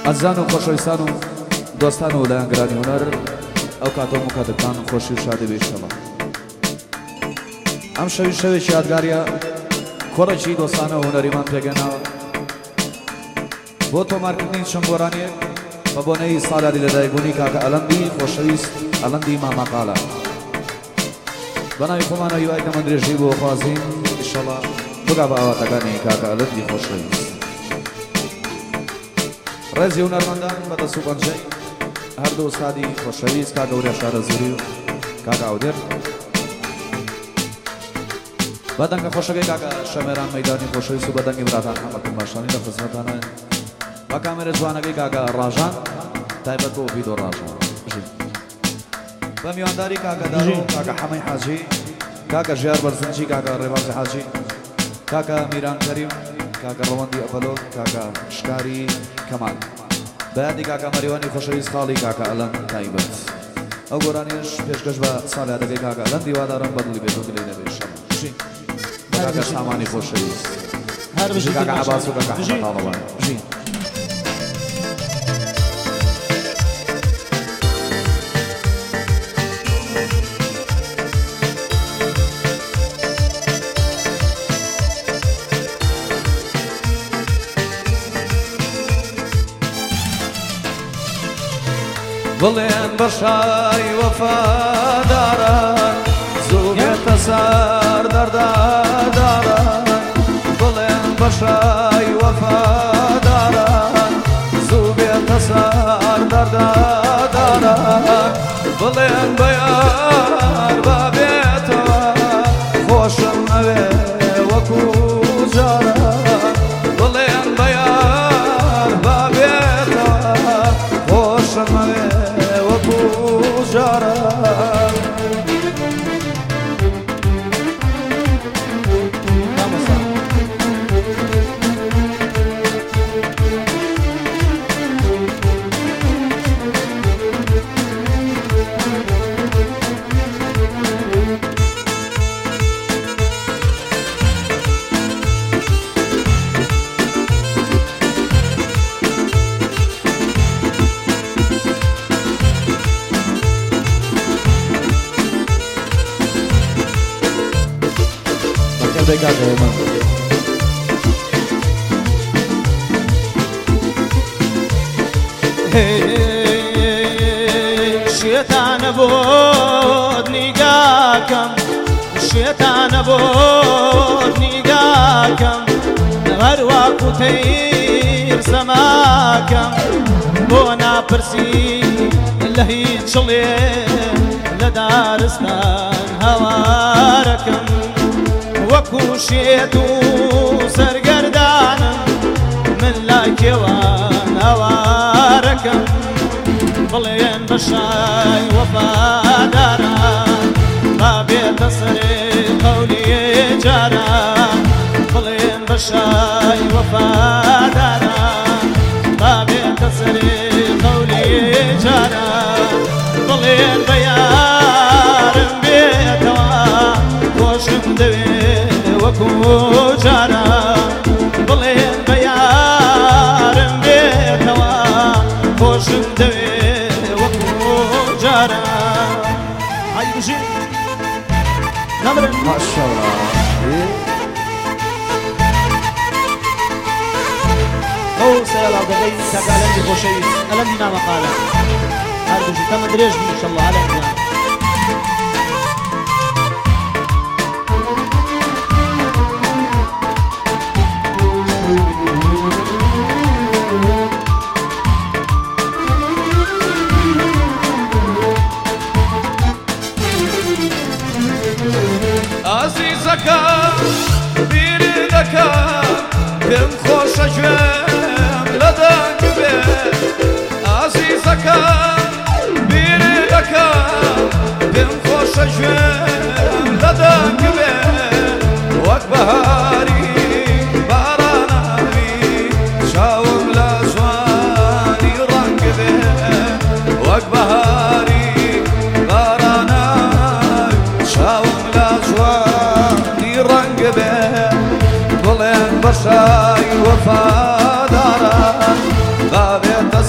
ئەزان و خۆشەویستان و دۆستان و لایەنگرانی هونەر ئەو کاتۆم و کاتتان خۆشی و شادی بێ ئینشەڵڵا. ئەم شەوی شەوێکی یادگاریە کۆڕێکی دۆستانە و هونەریمان پێگەناوە بۆ تۆمارکردنی چەند گۆرانیەک بە بۆنەی ساڵیادی لەدایکبوونی کاکە ئەلەندی خۆشەویست ئەلەندی مامەقالە. بەناوی خۆمانەوە هیوایەکەمە درێژی بۆ خوازین ئینشەڵڵا بگا بە ئاواتەکانی کاکە ئەلەندی خۆشەویست. ڕێزی هونەرمەندان بەدەست و پەنجەی هەردوو ئوستادی خۆشەویست کاکە وریا شارەزووری و کاکە ئەودێر، بەدەنگە خۆشەکەی کاکە شەمێران مەیدانی خۆشەویست و بەدەنگی براتان حەمەد باشانی لە خزمەتانە، بە کامێرە جوانەکەی کاکە ڕاژان تایبەت بۆ ڤیدۆ ڕاژان، بە میوانداری کاکە دارۆ کاکە حەمەی حاجی، کاکە ژیار بەرزنجی، کاکە ڕێبازی حاجی، کاکە میران کەریم، کاکە ڕەوەندی ئەپەلۆ، کاکە شکاری کەمال، بەیادی کاکە مەریوانی خۆشەویست خاڵی کاکە ئەلەند تایبەت. ئەو گۆرانیش پێشکەش بە ساڵیادەکەی کاکە ئەلەندی وادارم بەدڵی بێت و گلەی نەبێت شەمە بە کاکە سامانی خۆشەویست کاکە عەباس و کاکە حەمەد تاڵەوان. بڵێن بەشای وەفاداران زوو بێتە سەر دەرداداران، بڵێن بەشای وەفاداران زوو بێتە سەر دەرداداران، بڵێن بە یار بابێتەوە خۆشم ئەوێ وەکو جاران، بڵێن بە یار بابێتەوە خۆشم ئەوێ وەکو جاران. شێتانە بۆت نیگاکەم، شێتانە بۆت نیگاکەم، هەروەکو تەیر سەماکەم، بۆ ناپرسی لە هیچ چڵێ لە دارستان هەوارەکەم، وەکو شێت و سەرگەردانم من لای کێوان هەوارەکەم، بڵێن بەشای وەفاداران با بێتە سەرێ قەولی جاران، بڵێن بەشای وەفاداران با بێتە سەرێ قەولی جاران، بڵێن بە یارم بێتەوە خۆشم دەوێت وەکو جاران، بڵێن بە یارم بێتەوە خۆشم دەوێت وەکو جاران. های بژین نەمرن ماشەڵڵا. ئەو سەرەڵاودەکەی کاکە ئەلەندی خۆشەویست ئەلەندی مامەقالە هەر بژی تەمە درێژ بی ئینشەڵڵا ئەلەندیان. عەزیزەکەم بیری دەکەم پێم خۆشە گوێم لە دەنگ بێت، عەزیزەکەم بیری دەکەم پێم خۆشە گوێم لە دەنگ بێت، وەک بەهاری باراناوی چاوم لە جوانی ڕەنگ بێت، وەک بەهاری باراناوی چاوم لە جوانی ڕەنگ بێت، بڵێن بەشای وەفاداران با بێتە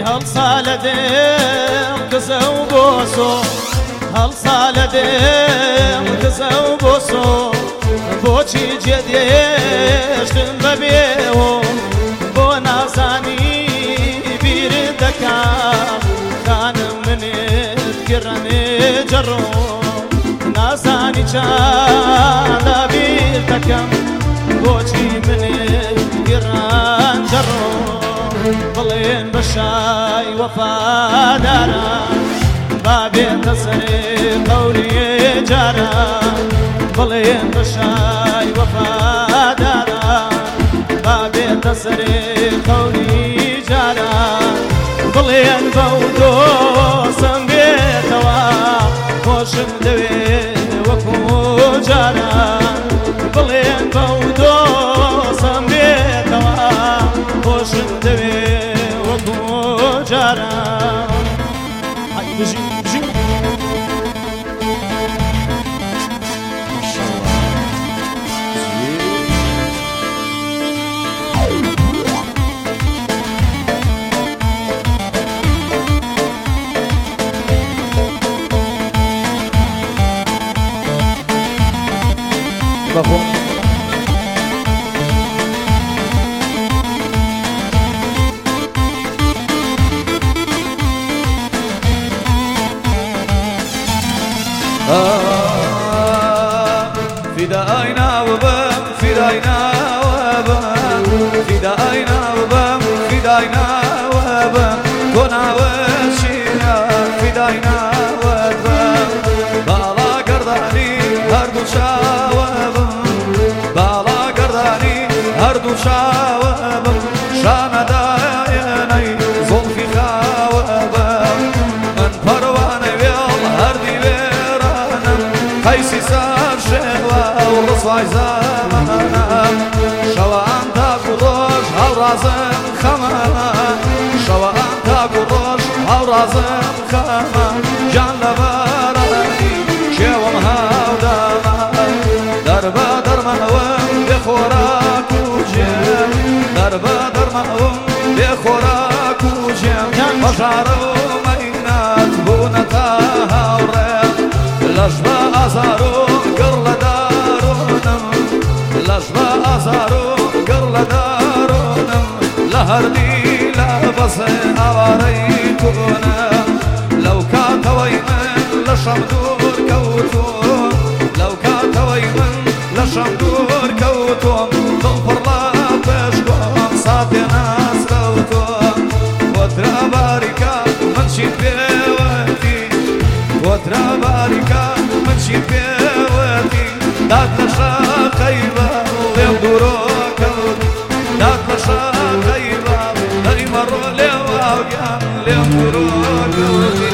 هەڵسا لە دێم کزە و بۆسۆ هەڵسا لە دێم کزە و بۆسۆ بۆچی جێدێشتم بەبێوە بۆ نازانی بیرت دەکەم خانم منت گڕەنێ جەڕۆ نازانی چادا بیر دەکەم بۆچی منت گڕان جەڕۆ بڵێن بە شای وەفاداران با بێتە سەرێ قەوریێ جاران بڵێن بە شای وەفاداران با بێتە سەرێ قەوری جاران بڵێن بەو دۆسم بێتەوە خۆشم دەوێ وەکو جاران بڵێن بەو دۆسم بێتەوە خۆشم دەوێ وەکو جاران بژین بژین بخون فداينا وبم فداينا وبم فداينا وبم فداينا وبم كنا وشينا فداينا وبم بالا قرداني هردو شاوبم بالا قرداني هردو شاوبم شانا دايني زلفي خاوبم من پرواني ويل هردي ويرانم قيسي سار شهوة ورصواي زمانم شوا انتا قروش هورازم خمان شوا انتا قروش هورازم خمان جان لباراني شوم هاودامان دربا درمانوم بخوراك وجم دربا درمانوم بخوراك وجم بشارو مينات بونتا هاورم لجبا أزارو قرل دارونم لجبا أزارو قرل دارونم لهردي لبس أواريتونم لو كاتوي من لشمدور كوتوم لو كاتوي من لشمدور كوتوم ضنفر لا بشكوم صافي ناس لوتوم وترى باركا منشي بيوتي وترى باركا منشي بيوتي داك لشا خيبة ويمدورو كوتي داك لشا خيبة داري مرو لواويا ليمدورو كوتي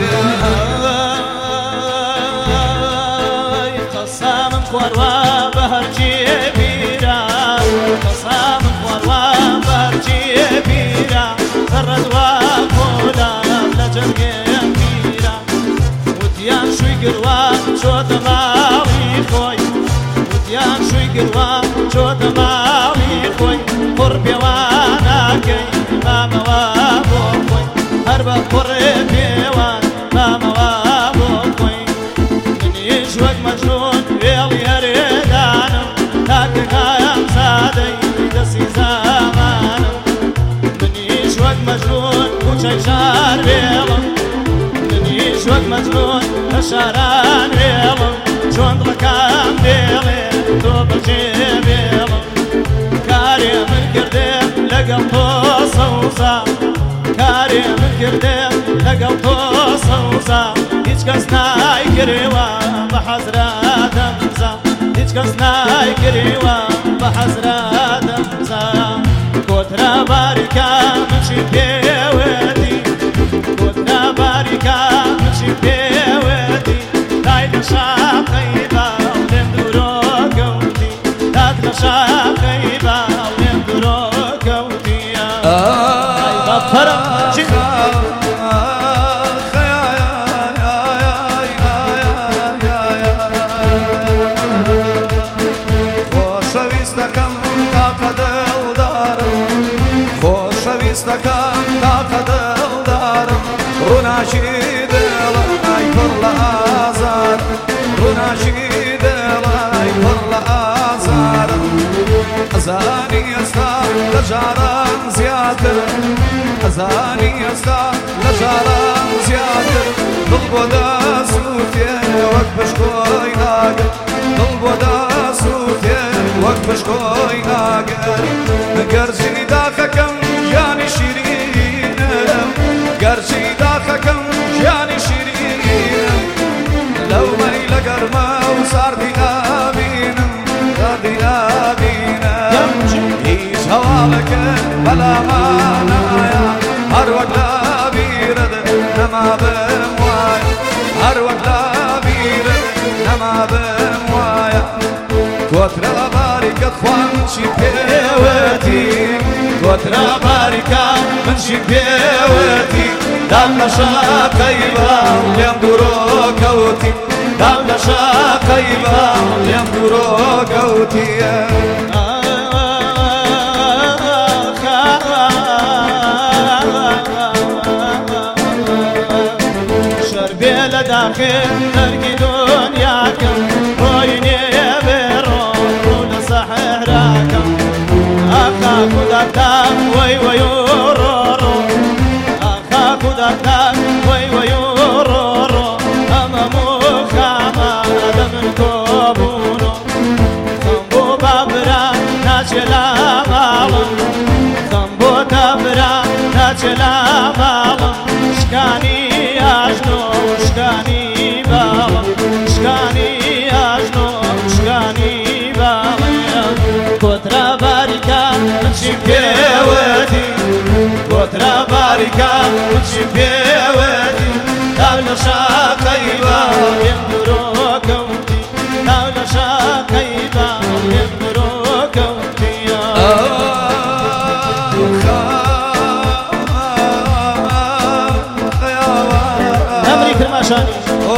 قسام خوروا بهرجي بيرا قسام خوروا بهرجي بيرا الرزوا قولا لجرقي بيرا وديان شوي قروا شو دماغي خوي وديان شوي قروا شو دماغي خوي قربي وانا كي ما موابو خوي هربا قربي وانا ما موابو خوي منيش وق مجنون ويلي هريدانم تاكك يا مسادي دسي زمانم منيش وق مجنون وشي شار بيلم منيش وق مجنون شاران بيلم شون ركام بيلي توب الجيبيلم كاري من كرديم لقلتو صوصا كاري من كرديم لقلتو صوصا هيج كس ناي كريوا بحزرات امزا هيج كس ناي كريوا بحزرات امزا كوترا باركا مشي بيوتي كوترا باركا مشي بيوتي دايد شاقيبا ولم درو كوتي داك شاقيبا ولم درو كوتي اي بفرق خوشویستەکەم تاقە دڵدار روناشید لای پر لازار روناشید لای پر لازار ازانی استا لجاران زیادر ازانی استا لجاران زیادر دل بودا سوتیه وقت بشکوی ناگر دل بودا سوتیه وقت بشکوی ناگر گرچی داخکم جانی شیرینم گرچی داخکم جانی شیرینم لو میل گرما و سردی آبینم سردی آبینم هیچ حوالک بلا مانایا هر وقت لابیرد نما بموایا هر وقت لابیرد نما بموایا کوترا باریکت خوان چی پیوتی کوترا باریکا من چی پیوتی دام لشاقیبا لیم دورو کوتی دام لشاقیبا لیم دورو کوتی شربي لداخل تركي دنياكم ويني برون صحراكم أخاك دكتاك وي ويورورو أخاك دكتاك وي ويورورو أمامو خاما دمن كوبونو خنبو بابرا ناچلا مالم خنبو تابرا ناچلا مالم شكاني شكاني بابا شكاني أجنو شكاني بابا كترا باركا نمشي بيوتي كترا باركا نمشي بيوتي دولة شاقيبا يندرو كوتي دولة شاقيبا يندرو كوتي كرماشاني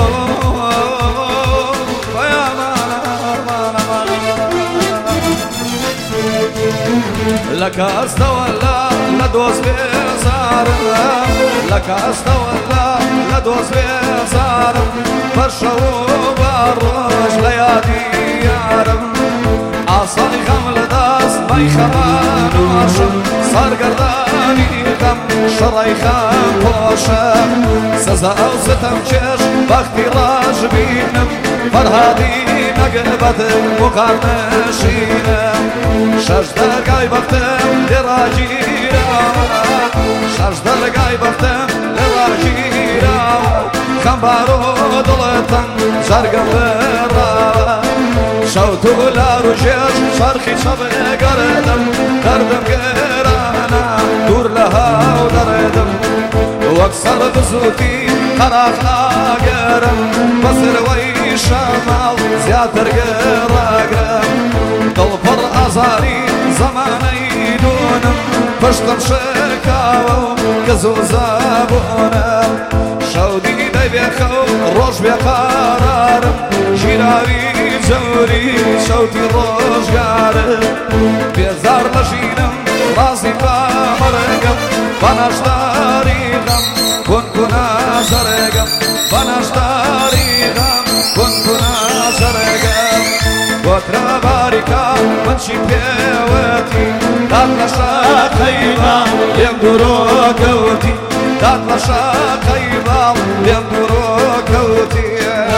لك استولى لدوس بيزار لك استولى لدوس بيزار فرشوا بالروش ليالي يارم عصاني خمل داس ماي خمان واشم صار قرداني دم شراي خام بوشم سزا او ستم چش وقتی راج بینم فرهادی نگبت مقارنشینم شش درگای وقتم لراجیرم شش درگای وقتم لراجیرم خمبارو دلتن زرگم برا شوتو لاروجش شرخی شبه گردم دردم گرانا دور لها و دردم واكسر بزوتي خراخ اقرم بصر وي شمال زيادر قراقرم طلفر ازاري زماني دونم فشتم شكاو كزو زابونم شودي بيخو روش بقرارم جيراري جوري شوتي روش قارم بيزار لجينم راسي بامرقم بناشداري كن كنا زرقم بناشداري كن كنا زرقم وترى باركا منشي بيوتي تطلع شاقيبا يمدرو كوتي تطلع شاقيبا يمدرو كوتي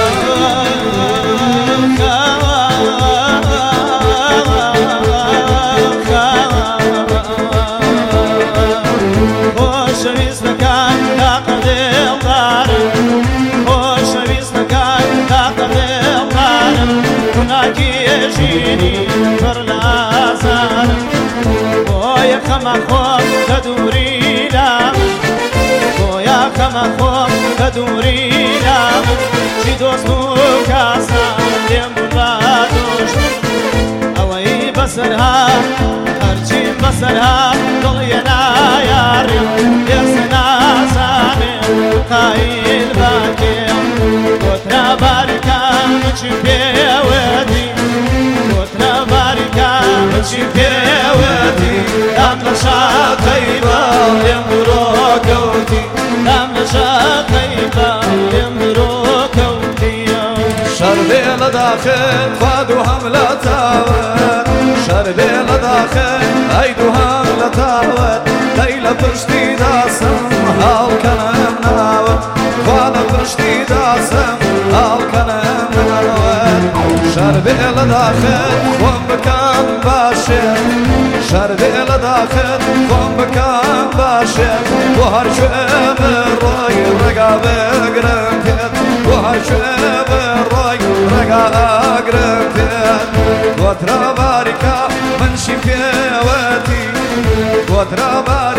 جيني فرلا زار ويا خما خوف تدوري لام ويا خما خوف تدوري لام شي دوستو كاسا ديم بادوش اوي بسرها ارجي بسرها ضلينا يا ريم يا سنا سامي قايل باكي وترى باركا مشي بيودي مشي بيوتي دام لشاقيبا يمرو كوتي دام لشاقيبا شربي لداخل فادو هملة تاوت شربي لداخل ايدو هملة تاوت ليلة بشتي داسم هالكنم ناوت وانا بشتي داسم هالكنم ناوت شربي لداخل ومكان باشر شربي لداخل ومكان باشر وهر شعب الراي رقاب قرمتت وهر شعب الراي رقاب قرمتت وترى باركة من شفيوتي وترى باركة